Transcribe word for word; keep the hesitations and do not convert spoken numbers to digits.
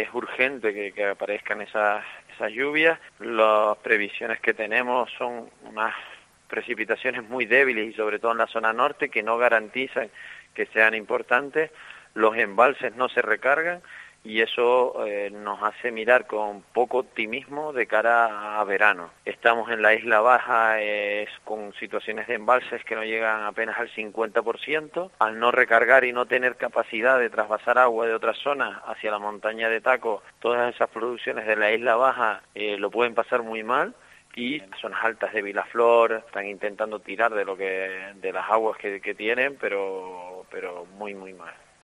es urgente que, que aparezcan esas, esas lluvias. Las previsiones que tenemos son unas precipitaciones muy débiles y sobre todo en la zona norte que no garantizan que sean importantes. Los embalses no se recargan y eso eh, nos hace mirar con poco optimismo de cara a verano. Estamos en la Isla Baja eh, con situaciones de embalses que no llegan apenas al cincuenta por ciento. Al no recargar y no tener capacidad de trasvasar agua de otras zonas hacia la montaña de Taco, todas esas producciones de la Isla Baja eh, lo pueden pasar muy mal. Y zonas altas de Vilaflor están intentando tirar de lo que de las aguas que, que tienen, pero pero muy muy mal.